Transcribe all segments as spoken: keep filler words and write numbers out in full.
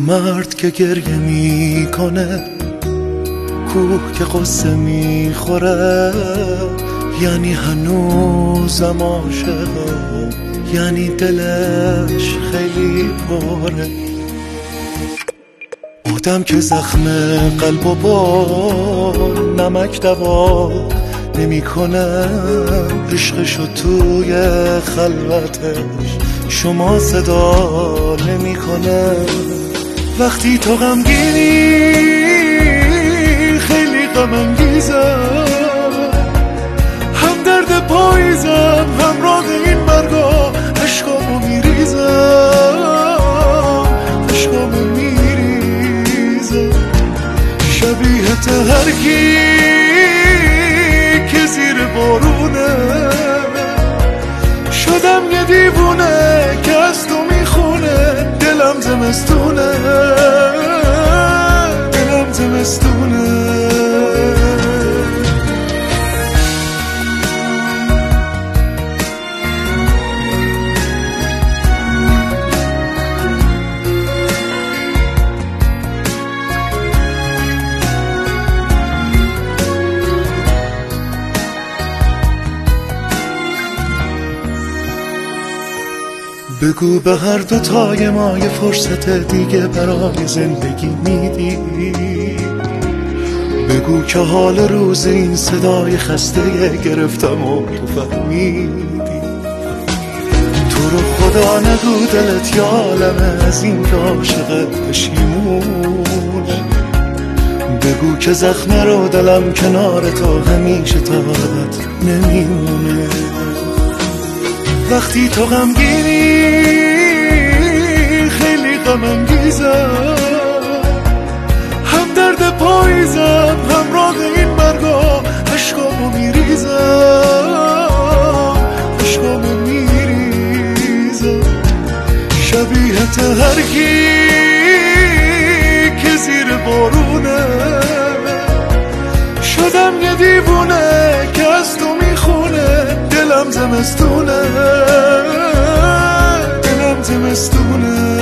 مرد که گریه میکنه، کوه که قصه میخوره، یعنی هنوزم عاشقه، یعنی دلش خیلی پره. آدم که زخم قلب و با نمک دوا نمیکنه، عشقشو توی خلوتش شما صدا نمیکنه. وقتی تو غمگینی خیلی غم انگیزم، هم درد پاییزم همراه این مرگا، عشقامو میریزم عشقامو میریزم. شبیه هر کی که زیر بارونه، شدم یه دیوونه که از تو میخونه. دلم زمستونه دلم زمستونه. بگو به هر دوتای ما یه فرصت دیگه برای زندگی میدی. بگو که حال روز این صدای خسته گرفتم و تو فهمیدی. تو رو خدا نگو دلت یه عالمه از این که عاشقت پشیمون. بگو که زخم رو دلم کنار تو همیشه تا ابد نمیمونه. وقتی تو غمگینی خیلی غم انگیزم، هم درد پاییزم همراه این مرگا، عشقامو میریزم عشقامو میریزم. شبیه هر کی که زیر بارونه، شدم یه دیوونه که از تو میخونه. دلم زمستونه دلم زمستونه.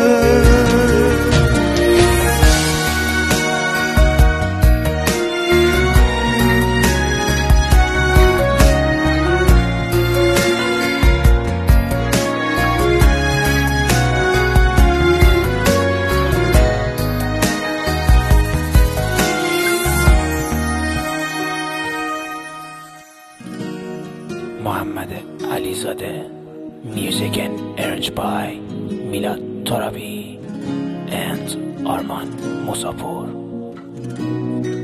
محمد علیزاده. Music and arranged by Milad Torabi and Arman Musafur.